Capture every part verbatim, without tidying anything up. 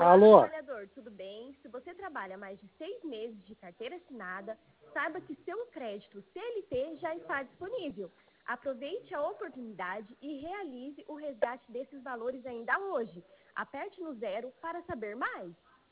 Olá, Alô? trabalhador, tudo bem? Se você trabalha mais de seis meses de carteira assinada, saiba que seu crédito C L T já está disponível. Aproveite a oportunidade e realize o resgate desses valores ainda hoje. Aperte no zero para saber mais.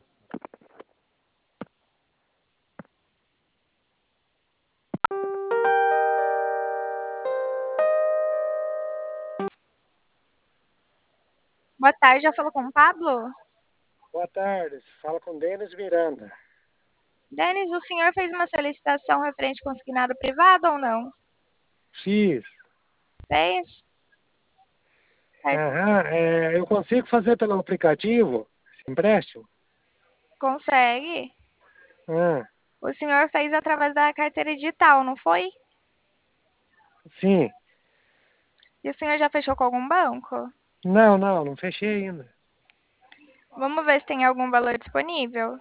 Boa tarde, já falou com o Pablo? Boa tarde, fala com Denis Miranda. Denis, o senhor fez uma solicitação referente ao consignado privado ou não? Fiz. Fez? Certo. Aham, é, eu consigo fazer pelo aplicativo esse empréstimo? Consegue? Ah, O senhor fez através da carteira digital, não foi? sim. E o senhor já fechou com algum banco? Não, não, não fechei ainda. Vamos ver se tem algum valor disponível.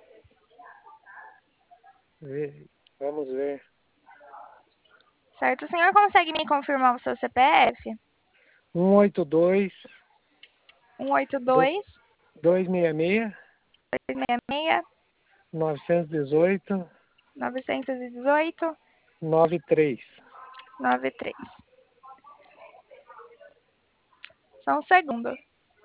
Vê- Vamos ver. Certo? O senhor consegue me confirmar o seu C P F? um oito dois, um oito dois, dois seis seis, dois seis seis, nove um oito, nove um oito, nove três. nove três. Só um segundo.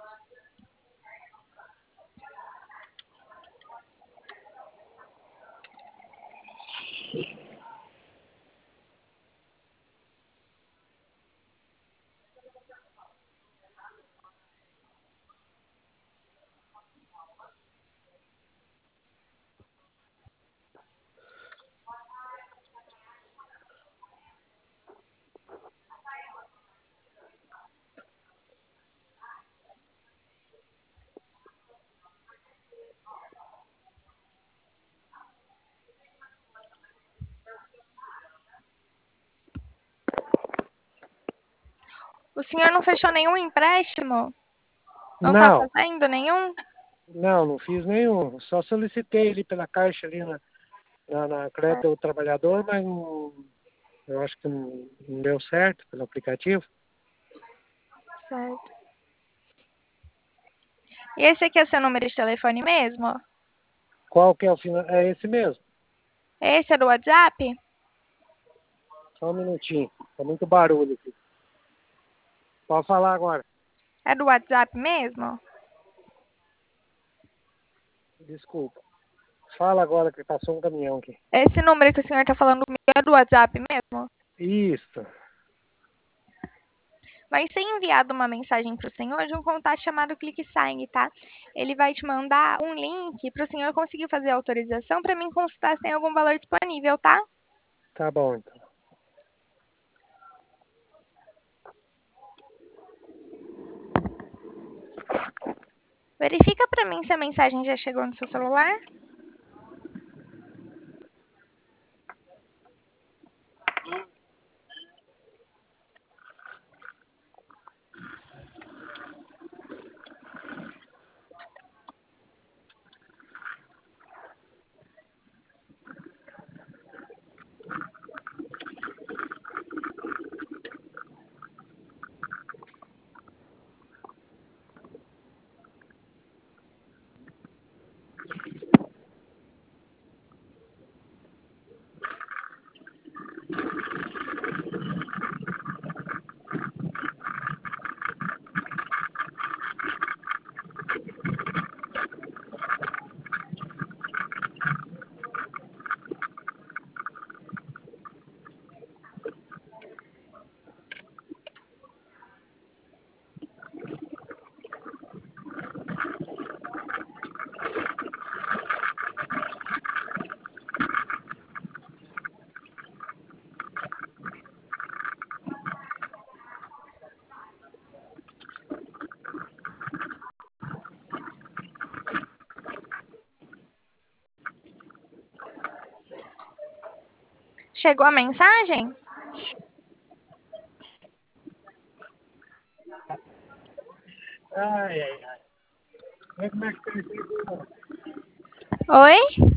O senhor não fechou nenhum empréstimo? Não está Não, fazendo nenhum? não, não fiz nenhum. Só solicitei ali pela caixa ali na, na, na crédito do trabalhador, mas não, eu acho que não, não deu certo pelo aplicativo. Certo. E esse aqui é seu número de telefone mesmo? Qual que é o final? É esse mesmo. Esse é do WhatsApp? Só um minutinho. Tá muito barulho aqui. Pode falar agora. É do WhatsApp mesmo? Desculpa. Fala agora que passou um caminhão aqui. Esse número que o senhor está falando comigo é do WhatsApp mesmo? Isso. Vai ser enviada uma mensagem para o senhor de um contato chamado ClickSign, tá? Ele vai te mandar um link para o senhor conseguir fazer a autorização para mim consultar se tem algum valor disponível, tá? Tá bom, então. Verifica para mim se a mensagem já chegou no seu celular. Chegou a mensagem? Ai, ai, ai. Vê como é que tá esse... Oi?